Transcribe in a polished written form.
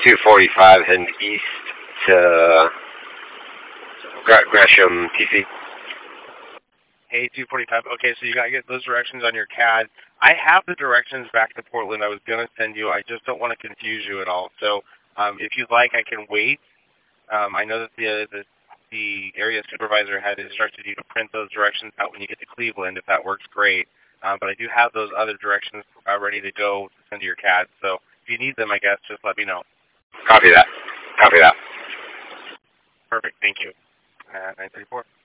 245 heading east to Gresham, TC. Hey, 245. Okay, so you got to get those directions on your CAD. I have the directions back to Portland I was going to send you. I just don't want to confuse you at all. So if you'd like, I can wait. I know that the area supervisor had instructed you to print those directions out when you get to Cleveland. If that works, great. But I do have those other directions ready to go to send to your CAD. So if you need them, I guess, just let me know. Copy that. Copy that. Perfect. Thank you. 934.